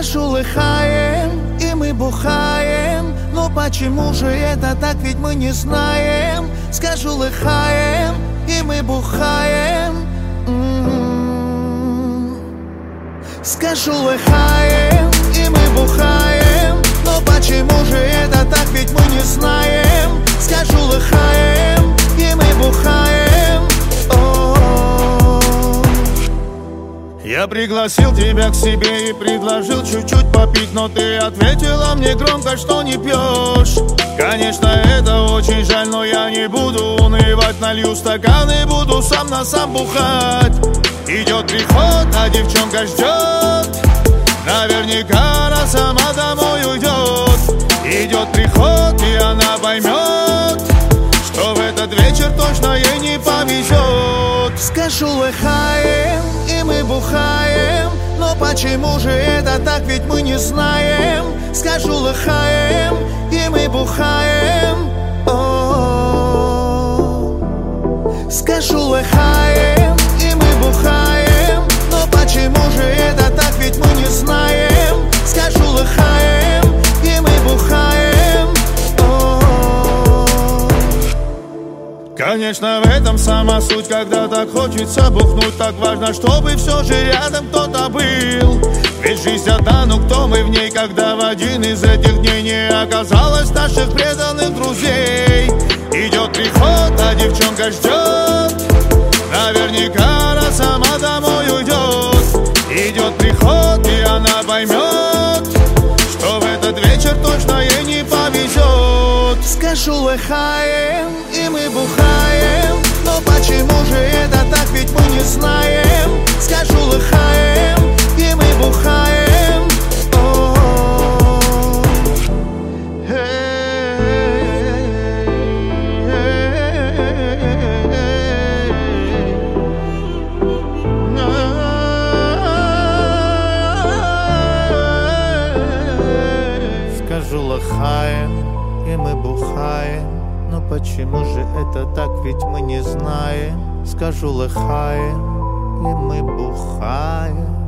Скажу, лыхаем, и мы бухаем. Но почему же это так, ведь мы не знаем. Скажу, лыхаем, и мы бухаем. Скажу, лыхаем, и мы бухаем. Но почему же это так, ведь мы не знаем. Скажу, лыхаем, и мы бухаем. Я пригласил тебя к себе и предложил чуть-чуть попить, но ты ответила мне громко, что не пьешь. Конечно, это очень жаль, но я не буду унывать. Налью стакан и буду сам на сам бухать. Идет приход, а девчонка ждет. Наверняка она сама домой уйдет. Идет приход, и она поймет, что в этот вечер точно ей не повезет. Скажу, лыхаем, и мы бухаем. Но почему же это так, ведь мы не знаем. Скажу, лыхаем, и мы бухаем. Скажу, лыхаем, и мы бухаем. Но почему же это так, ведь мы не знаем. Скажу, лыхаем, и мы бухаем. Конечно, в этом сама суть, когда так хочется бухнуть. Так важно, чтобы все же рядом кто-то был. Ведь жизнь одна, ну кто мы в ней, когда в один из этих дней не оказалось наших преданных друзей. Идет приход, а девчонка ждет. Наверняка она сама домой уйдет. Идет приход, и она поймет, что в этот вечер точно ей не повезет. Скажу, лыхаем, и мы бухаем. Но почему же это так, ведь мы не знаем. Скажу, лыхаем, и мы бухаем. Скажу, лыхаем, и мы бухаем. Но почему же это так, ведь мы не знаем. Скажу, лыхаем, и мы бухаем.